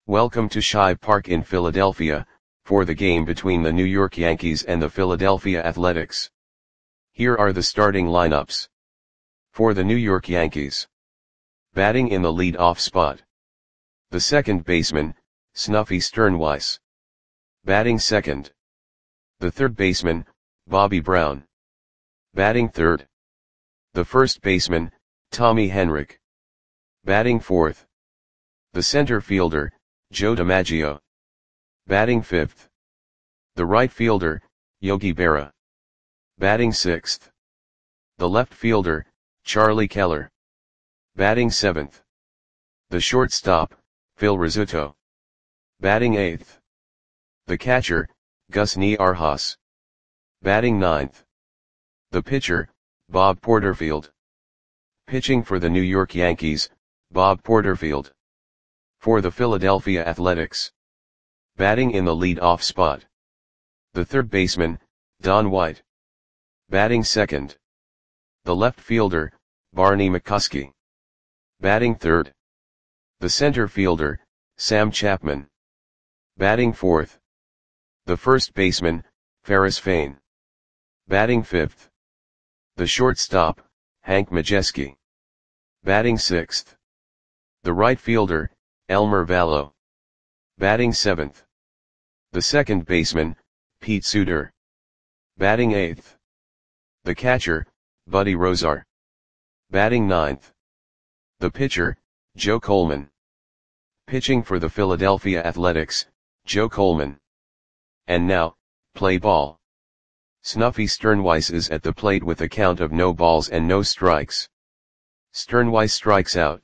Welcome to Shibe Park in Philadelphia, for the game between the New York Yankees and the Philadelphia Athletics. Here are the starting lineups. For the New York Yankees. Batting in the lead-off spot. The second baseman, Snuffy Sternweiss. Batting second. The third baseman, Bobby Brown. Batting third. The first baseman, Tommy Henrich. Batting fourth. The center fielder, Joe DiMaggio. Batting fifth. The right fielder, Yogi Berra. Batting sixth. The left fielder, Charlie Keller. Batting seventh. The shortstop, Phil Rizzuto. Batting eighth. The catcher, Gus Niarchos. Batting ninth. The pitcher, Bob Porterfield. Pitching for the New York Yankees, Bob Porterfield. For the Philadelphia Athletics. Batting in the lead-off spot. The third baseman, Don White. Batting second. The left fielder, Barney McCuskey. Batting third. The center fielder, Sam Chapman. Batting fourth. The first baseman, Ferris Fain. Batting fifth. The shortstop, Hank Majeski. Batting sixth. The right fielder, Elmer Vallo. Batting seventh. The second baseman, Pete Suter. Batting eighth. The catcher, Buddy Rozar. Batting ninth. The pitcher, Joe Coleman. Pitching for the Philadelphia Athletics, Joe Coleman. And now, play ball. Snuffy Sternweiss is at the plate with a count of no balls and no strikes. Sternweiss strikes out.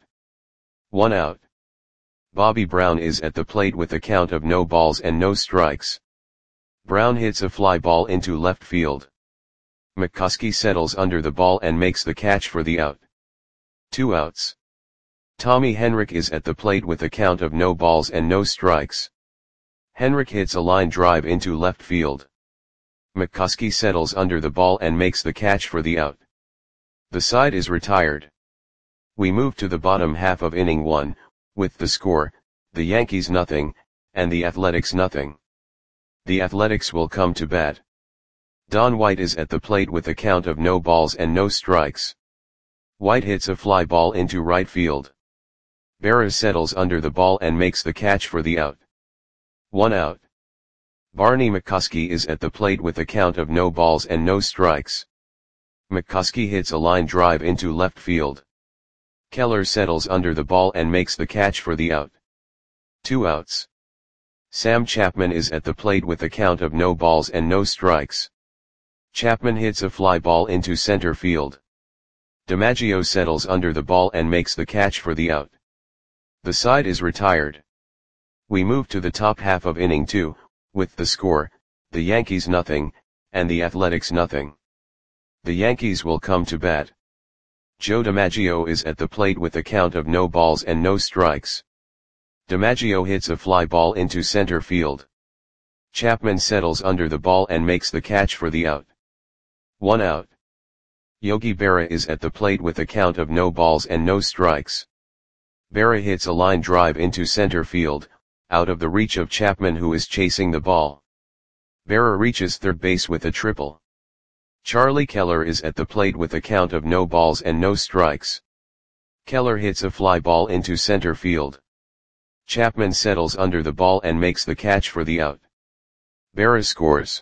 1 out. Bobby Brown is at the plate with a count of no balls and no strikes. Brown hits a fly ball into left field. McCuskey settles under the ball and makes the catch for the out. 2 outs. Tommy Henrich is at the plate with a count of no balls and no strikes. Henrich hits a line drive into left field. McCuskey settles under the ball and makes the catch for the out. The side is retired. We move to the bottom half of inning 1, with the score, the Yankees nothing, and the Athletics nothing. The Athletics will come to bat. Don White is at the plate with a count of no balls and no strikes. White hits a fly ball into right field. Berra settles under the ball and makes the catch for the out. 1 out. Barney McCuskey is at the plate with a count of no balls and no strikes. McCuskey hits a line drive into left field. Keller settles under the ball and makes the catch for the out. 2 outs. Sam Chapman is at the plate with a count of no balls and no strikes. Chapman hits a fly ball into center field. DiMaggio settles under the ball and makes the catch for the out. The side is retired. We move to the top half of inning 2, with the score, the Yankees nothing, and the Athletics nothing. The Yankees will come to bat. Joe DiMaggio is at the plate with a count of no balls and no strikes. DiMaggio hits a fly ball into center field. Chapman settles under the ball and makes the catch for the out. 1 out. Yogi Berra is at the plate with a count of no balls and no strikes. Berra hits a line drive into center field, out of the reach of Chapman who is chasing the ball. Berra reaches third base with a triple. Charlie Keller is at the plate with a count of no balls and no strikes. Keller hits a fly ball into center field. Chapman settles under the ball and makes the catch for the out. Berra scores.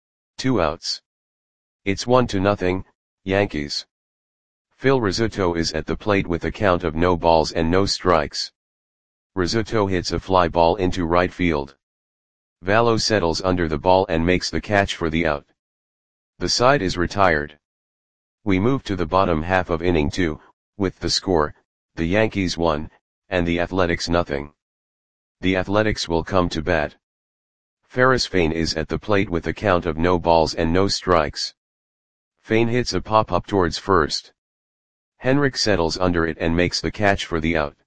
2 outs. It's 1-0, Yankees. Phil Rizzuto is at the plate with a count of no balls and no strikes. Rizzuto hits a fly ball into right field. Vallo settles under the ball and makes the catch for the out. The side is retired. We move to the bottom half of inning 2, with the score, the Yankees 1, and the Athletics nothing. The Athletics will come to bat. Ferris Fain is at the plate with a count of no balls and no strikes. Fain hits a pop-up towards first. Henrich settles under it and makes the catch for the out.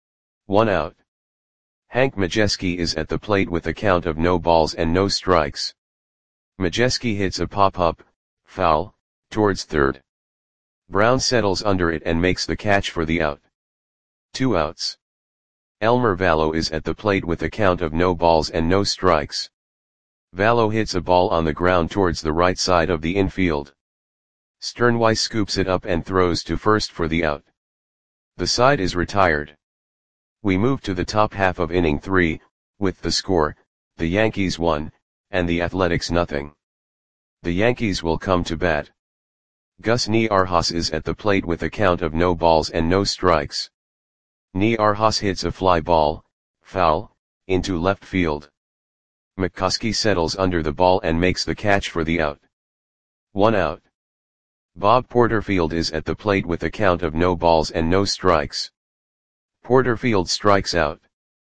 1 out. Hank Majeski is at the plate with a count of no balls and no strikes. Majeski hits a pop-up, foul, towards third. Brown settles under it and makes the catch for the out. 2 outs. Elmer Vallow is at the plate with a count of no balls and no strikes. Vallow hits a ball on the ground towards the right side of the infield. Sternweiss scoops it up and throws to first for the out. The side is retired. We move to the top half of inning 3, with the score, the Yankees 1, and the Athletics nothing. The Yankees will come to bat. Gus Niarchos is at the plate with a count of no balls and no strikes. Niarchos hits a fly ball, foul, into left field. McCoskey settles under the ball and makes the catch for the out. 1 out. Bob Porterfield is at the plate with a count of no balls and no strikes. Porterfield strikes out.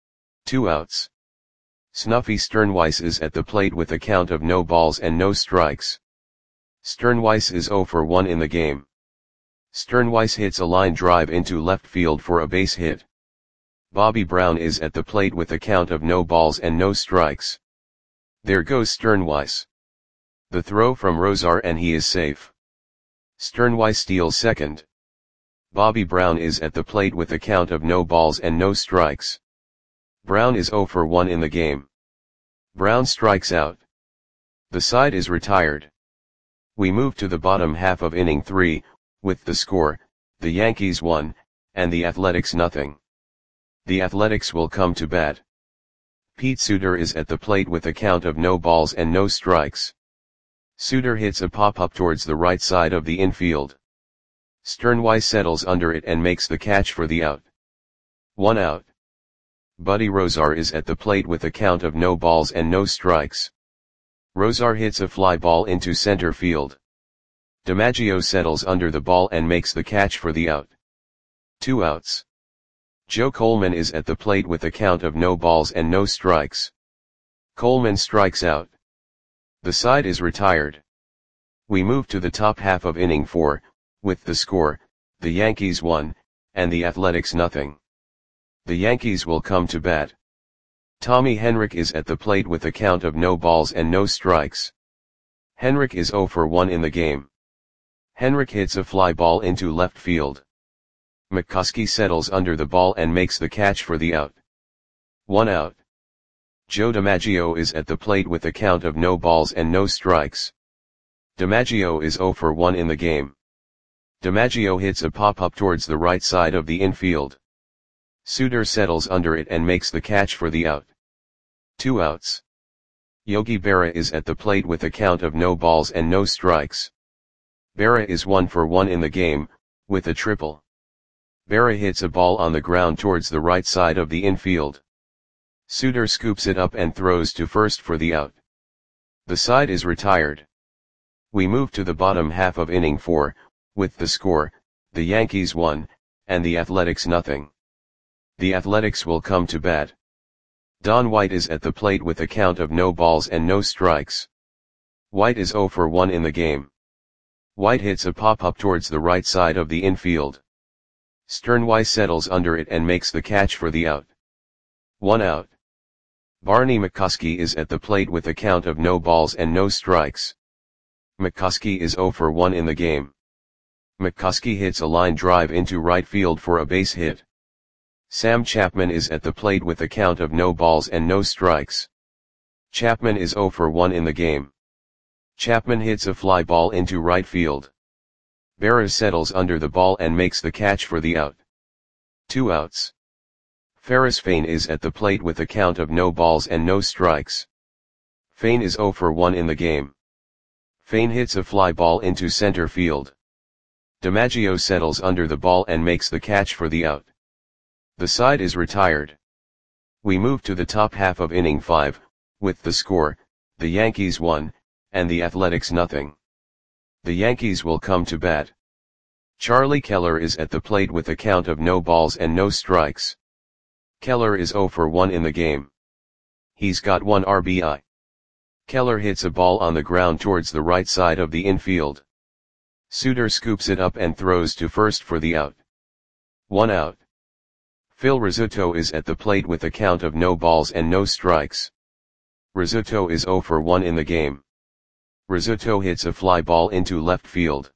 2 outs. Snuffy Sternweiss is at the plate with a count of no balls and no strikes. Sternweiss is 0 for 1 in the game. Sternweiss hits a line drive into left field for a base hit. Bobby Brown is at the plate with a count of no balls and no strikes. There goes Sternweiss. The throw from Rosar and he is safe. Sternweiss steals second. Bobby Brown is at the plate with a count of no balls and no strikes. Brown is 0 for 1 in the game. Brown strikes out. The side is retired. We move to the bottom half of inning 3, with the score, the Yankees 1, and the Athletics nothing. The Athletics will come to bat. Pete Suter is at the plate with a count of no balls and no strikes. Suter hits a pop-up towards the right side of the infield. Sternweiss settles under it and makes the catch for the out. 1 out. Buddy Rosar is at the plate with a count of no balls and no strikes. Rosar hits a fly ball into center field. DiMaggio settles under the ball and makes the catch for the out. 2 outs. Joe Coleman is at the plate with a count of no balls and no strikes. Coleman strikes out. The side is retired. We move to the top half of inning 4, with the score, the Yankees 1, and the Athletics nothing. The Yankees will come to bat. Tommy Henrich is at the plate with a count of no balls and no strikes. Henrich is 0 for 1 in the game. Henrich hits a fly ball into left field. McCoskey settles under the ball and makes the catch for the out. 1 out. Joe DiMaggio is at the plate with a count of no balls and no strikes. DiMaggio is 0 for 1 in the game. DiMaggio hits a pop-up towards the right side of the infield. Suter settles under it and makes the catch for the out. 2 outs. Yogi Berra is at the plate with a count of no balls and no strikes. Berra is 1 for 1 in the game, with a triple. Berra hits a ball on the ground towards the right side of the infield. Suter scoops it up and throws to first for the out. The side is retired. We move to the bottom half of inning 4, with the score, the Yankees 1, and the Athletics nothing. The Athletics will come to bat. Don White is at the plate with a count of no balls and no strikes. White is 0 for 1 in the game. White hits a pop-up towards the right side of the infield. Sternweiss settles under it and makes the catch for the out. 1 out. Barney McCoskey is at the plate with a count of no balls and no strikes. McCoskey is 0 for 1 in the game. McCoskey hits a line drive into right field for a base hit. Sam Chapman is at the plate with a count of no balls and no strikes. Chapman is 0 for 1 in the game. Chapman hits a fly ball into right field. Berra settles under the ball and makes the catch for the out. 2 outs. Ferris Fain is at the plate with a count of no balls and no strikes. Fain is 0 for 1 in the game. Fain hits a fly ball into center field. DiMaggio settles under the ball and makes the catch for the out. The side is retired. We move to the top half of inning 5, with the score, the Yankees 1, and the Athletics nothing. The Yankees will come to bat. Charlie Keller is at the plate with a count of no balls and no strikes. Keller is 0 for 1 in the game. He's got 1 RBI. Keller hits a ball on the ground towards the right side of the infield. Suter scoops it up and throws to first for the out. 1 out. Phil Rizzuto is at the plate with a count of no balls and no strikes. Rizzuto is 0 for 1 in the game. Rizzuto hits a fly ball into left field.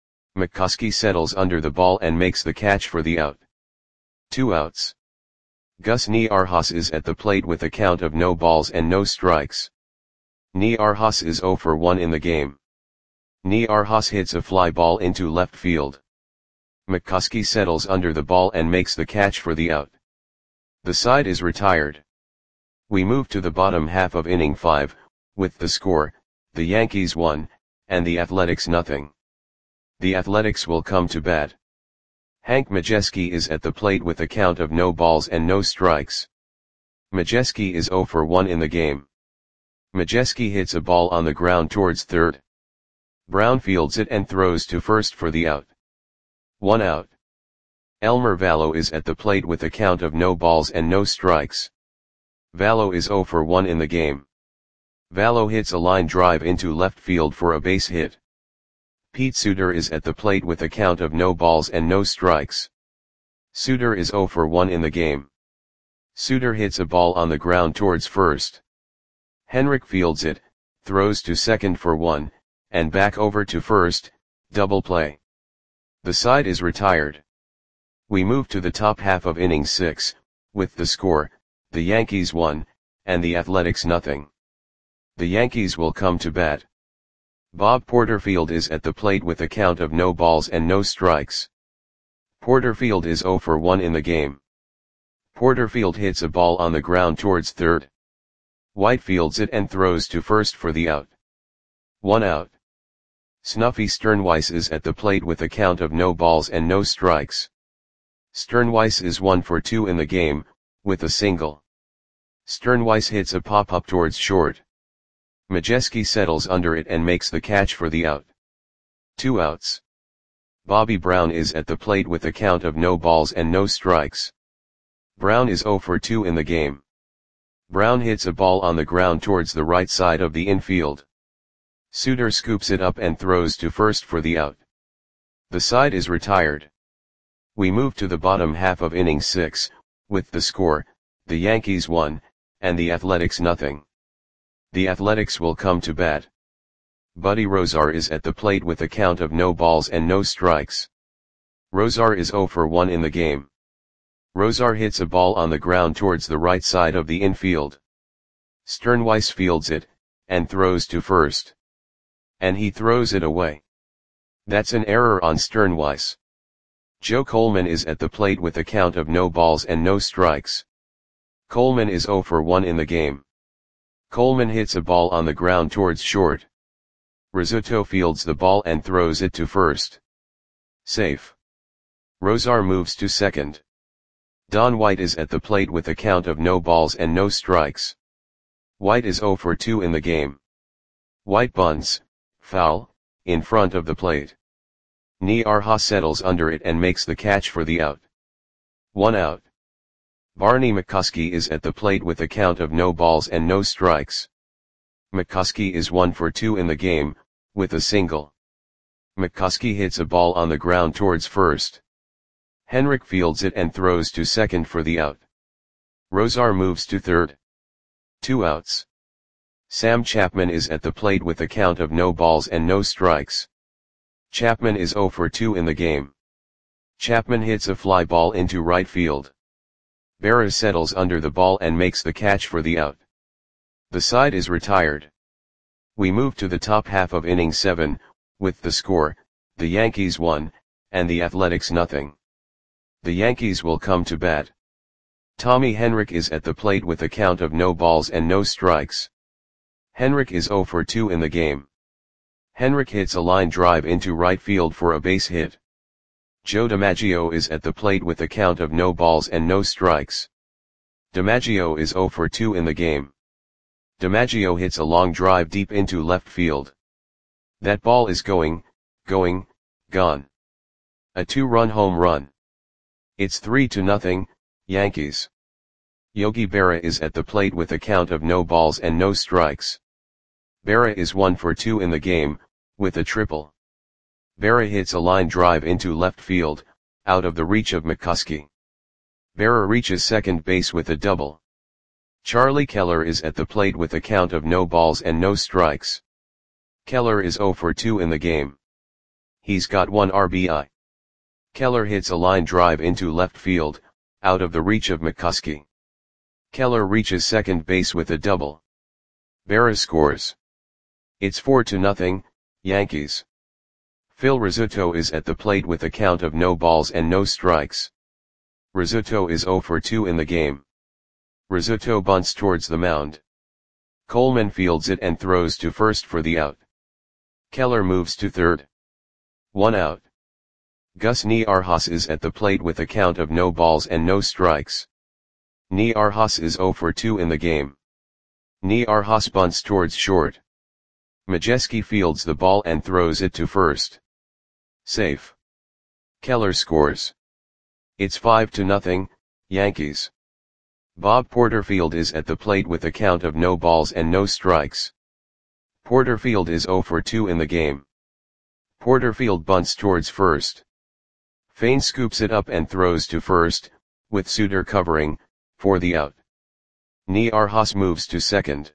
McCoskey settles under the ball and makes the catch for the out. 2 outs. Gus Niarchos is at the plate with a count of no balls and no strikes. Niarchos is 0 for 1 in the game. Niarchos hits a fly ball into left field. McCuskey settles under the ball and makes the catch for the out. The side is retired. We move to the bottom half of inning 5, with the score, the Yankees 1, and the Athletics nothing. The Athletics will come to bat. Hank Majeski is at the plate with a count of no balls and no strikes. Majeski is 0 for 1 in the game. Majeski hits a ball on the ground towards third. Brown fields it and throws to first for the out. 1 out. Elmer Valo is at the plate with a count of no balls and no strikes. Valo is 0 for 1 in the game. Valo hits a line drive into left field for a base hit. Pete Suter is at the plate with a count of no balls and no strikes. Suter is 0 for 1 in the game. Suter hits a ball on the ground towards first. Henrik fields it, throws to second for 1, and back over to first, double play. The side is retired. We move to the top half of inning 6, with the score, the Yankees 1, and the Athletics nothing. The Yankees will come to bat. Bob Porterfield is at the plate with a count of no balls and no strikes. Porterfield is 0 for 1 in the game. Porterfield hits a ball on the ground towards third. White fields it and throws to first for the out. 1 out. Snuffy Sternweiss is at the plate with a count of no balls and no strikes. Sternweiss is 1 for 2 in the game, with a single. Sternweiss hits a pop-up towards short. Majeski settles under it and makes the catch for the out. 2 outs. Bobby Brown is at the plate with a count of no balls and no strikes. Brown is 0 for 2 in the game. Brown hits a ball on the ground towards the right side of the infield. Suter scoops it up and throws to first for the out. The side is retired. We move to the bottom half of inning 6, with the score, the Yankees 1, and the Athletics nothing. The Athletics will come to bat. Buddy Rozar is at the plate with a count of no balls and no strikes. Rozar is 0 for 1 in the game. Rozar hits a ball on the ground towards the right side of the infield. Sternweiss fields it, and throws to first. And he throws it away. That's an error on Sternweiss. Joe Coleman is at the plate with a count of no balls and no strikes. Coleman is 0 for 1 in the game. Coleman hits a ball on the ground towards short. Rizzuto fields the ball and throws it to first. Safe. Rozar moves to second. Don White is at the plate with a count of no balls and no strikes. White is 0 for 2 in the game. White bunts, foul, in front of the plate. Niarchos settles under it and makes the catch for the out. 1 out. Barney McCuskey is at the plate with a count of no balls and no strikes. McCuskey is 1 for 2 in the game, with a single. McCuskey hits a ball on the ground towards first. Henrik fields it and throws to second for the out. Rozar moves to third. 2 outs. Sam Chapman is at the plate with a count of no balls and no strikes. Chapman is 0 for 2 in the game. Chapman hits a fly ball into right field. Berra settles under the ball and makes the catch for the out. The side is retired. We move to the top half of inning 7, with the score, the Yankees 1, and the Athletics nothing. The Yankees will come to bat. Tommy Henrik is at the plate with a count of no balls and no strikes. Henrik is 0 for 2 in the game. Henrik hits a line drive into right field for a base hit. Joe DiMaggio is at the plate with a count of no balls and no strikes. DiMaggio is 0 for 2 in the game. DiMaggio hits a long drive deep into left field. That ball is gone. A 2-run home run. It's 3-0, Yankees. Yogi Berra is at the plate with a count of no balls and no strikes. Berra is 1 for 2 in the game, with a triple. Berra hits a line drive into left field, out of the reach of McCuskey. Berra reaches second base with a double. Charlie Keller is at the plate with a count of no balls and no strikes. Keller is 0 for 2 in the game. He's got 1 RBI. Keller hits a line drive into left field, out of the reach of McCuskey. Keller reaches second base with a double. Berra scores. It's 4-0, Yankees. Phil Rizzuto is at the plate with a count of no balls and no strikes. Rizzuto is 0 for 2 in the game. Rizzuto bunts towards the mound. Coleman fields it and throws to first for the out. Keller moves to third. 1 out. Gus Niarchos is at the plate with a count of no balls and no strikes. Niarchos is 0 for 2 in the game. Niarchos bunts towards short. Majewski fields the ball and throws it to first. Safe. Keller scores. It's 5-0, Yankees. Bob Porterfield is at the plate with a count of no balls and no strikes. Porterfield is 0 for 2 in the game. Porterfield bunts towards first. Fain scoops it up and throws to first, with Suter covering, for the out. Niarchos moves to second.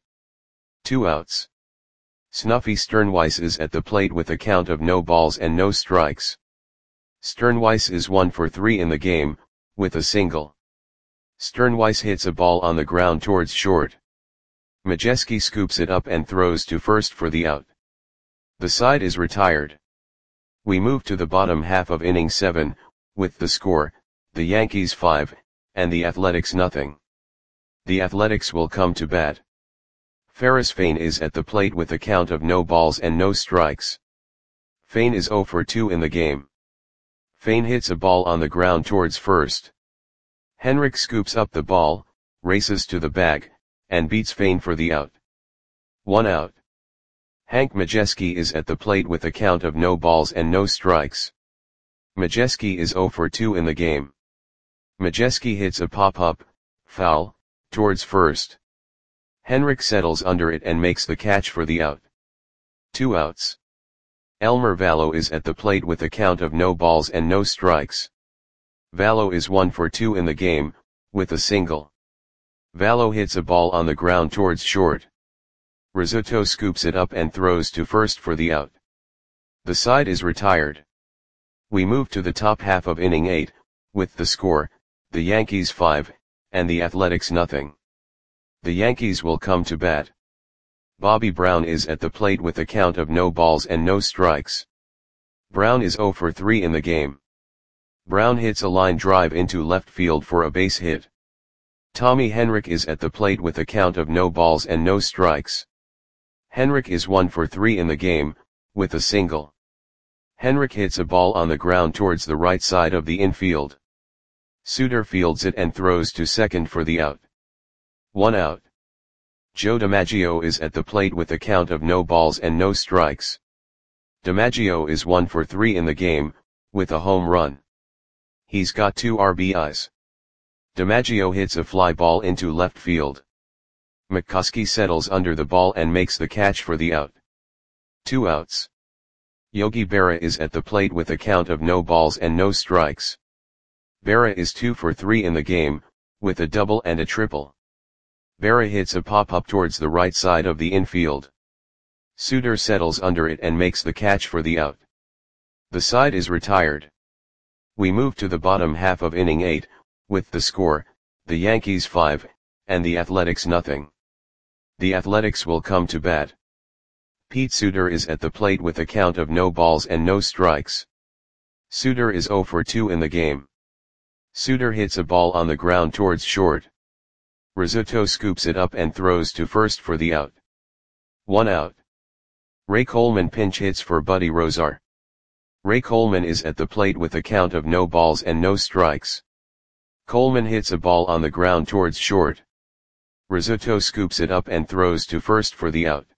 2 outs. Snuffy Sternweiss is at the plate with a count of no balls and no strikes. Sternweiss is 1 for 3 in the game, with a single. Sternweiss hits a ball on the ground towards short. Majewski scoops it up and throws to first for the out. The side is retired. We move to the bottom half of inning 7, with the score, the Yankees 5, and the Athletics nothing. The Athletics will come to bat. Ferris Fain is at the plate with a count of no balls and no strikes. Fain is 0 for 2 in the game. Fain hits a ball on the ground towards first. Henrik scoops up the ball, races to the bag, and beats Fain for the out. 1 out. Hank Majewski is at the plate with a count of no balls and no strikes. Majewski is 0 for 2 in the game. Majewski hits a pop-up, foul, towards first. Henrik settles under it and makes the catch for the out. 2 outs. Elmer Valo is at the plate with a count of no balls and no strikes. Valo is 1 for 2 in the game, with a single. Valo hits a ball on the ground towards short. Rizzuto scoops it up and throws to first for the out. The side is retired. We move to the top half of inning 8, with the score, the Yankees 5, and the Athletics nothing. The Yankees will come to bat. Bobby Brown is at the plate with a count of no balls and no strikes. Brown is 0 for 3 in the game. Brown hits a line drive into left field for a base hit. Tommy Henrik is at the plate with a count of no balls and no strikes. Henrik is 1 for 3 in the game, with a single. Henrik hits a ball on the ground towards the right side of the infield. Suter fields it and throws to second for the out. 1 out. Joe DiMaggio is at the plate with a count of no balls and no strikes. DiMaggio is 1 for 3 in the game, with a home run. He's got 2 RBIs. DiMaggio hits a fly ball into left field. McCoskey settles under the ball and makes the catch for the out. 2 outs. Yogi Berra is at the plate with a count of no balls and no strikes. Berra is 2 for 3 in the game, with a double and a triple. Berra hits a pop-up towards the right side of the infield. Suter settles under it and makes the catch for the out. The side is retired. We move to the bottom half of inning 8, with the score, the Yankees 5, and the Athletics nothing. The Athletics will come to bat. Pete Suter is at the plate with a count of no balls and no strikes. Suter is 0 for 2 in the game. Suter hits a ball on the ground towards short. Rizzuto scoops it up and throws to first for the out. 1 out. Ray Coleman pinch hits for Buddy Rozar. Ray Coleman is at the plate with a count of no balls and no strikes. Coleman hits a ball on the ground towards short. Rizzuto scoops it up and throws to first for the out.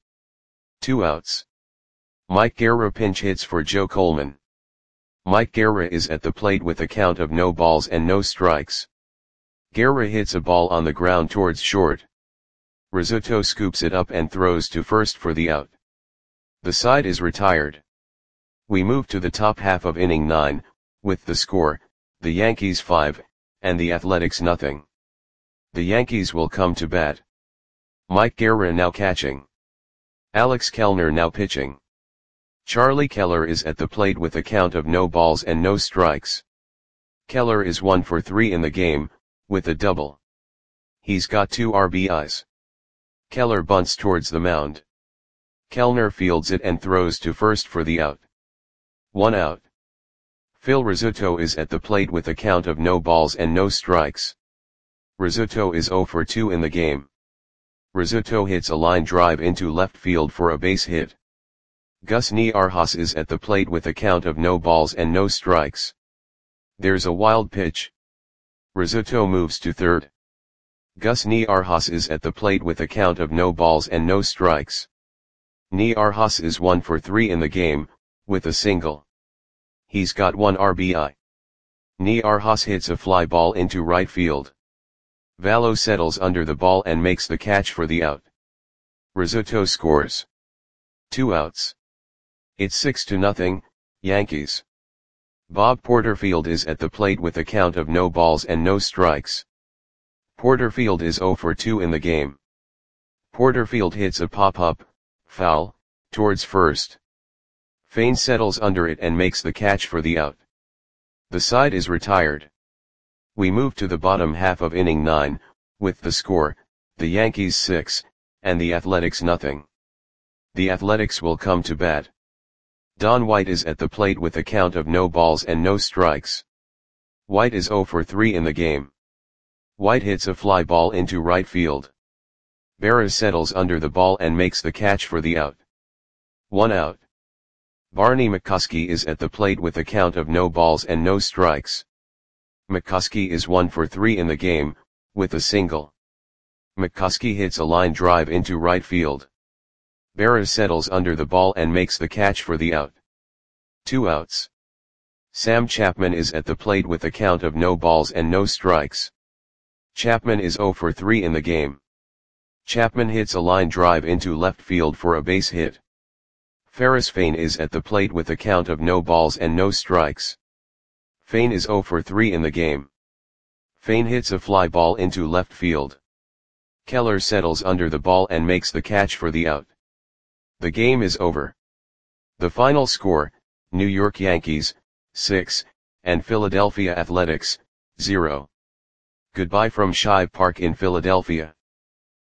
2 outs. Mike Guerra pinch hits for Joe Coleman. Mike Guerra is at the plate with a count of no balls and no strikes. Guerra hits a ball on the ground towards short. Rizzuto scoops it up and throws to first for the out. The side is retired. We move to the top half of inning 9, with the score, the Yankees 5, and the Athletics nothing. The Yankees will come to bat. Mike Guerra now catching. Alex Kellner now pitching. Charlie Keller is at the plate with a count of no balls and no strikes. Keller is 1 for 3 in the game, with a double. He's got 2 RBIs. Keller bunts towards the mound. Kellner fields it and throws to first for the out. 1 out. Phil Rizzuto is at the plate with a count of no balls and no strikes. Rizzuto is 0 for 2 in the game. Rizzuto hits a line drive into left field for a base hit. Gus Niarjas is at the plate with a count of no balls and no strikes. There's a wild pitch. Rizzuto moves to third. Gus Niarjas is at the plate with a count of no balls and no strikes. Niarjas is 1 for 3 in the game, with a single. He's got 1 RBI. Niarjas hits a fly ball into right field. Valo settles under the ball and makes the catch for the out. Rizzuto scores. 2 outs. It's 6-0, Yankees. Bob Porterfield is at the plate with a count of no balls and no strikes. Porterfield is 0 for 2 in the game. Porterfield hits a pop-up, foul, towards first. Fain settles under it and makes the catch for the out. The side is retired. We move to the bottom half of inning 9, with the score, the Yankees 6, and the Athletics nothing. The Athletics will come to bat. Don White is at the plate with a count of no balls and no strikes. White is 0 for 3 in the game. White hits a fly ball into right field. Berra settles under the ball and makes the catch for the out. 1 out. Barney McCuskey is at the plate with a count of no balls and no strikes. McCuskey is 1 for 3 in the game, with a single. McCuskey hits a line drive into right field. Berra settles under the ball and makes the catch for the out. 2 outs. Sam Chapman is at the plate with a count of no balls and no strikes. Chapman is 0 for 3 in the game. Chapman hits a line drive into left field for a base hit. Ferris Fain is at the plate with a count of no balls and no strikes. Fain is 0 for 3 in the game. Fain hits a fly ball into left field. Keller settles under the ball and makes the catch for the out. The game is over. The final score, New York Yankees, 6, and Philadelphia Athletics, 0. Goodbye from Shive Park in Philadelphia.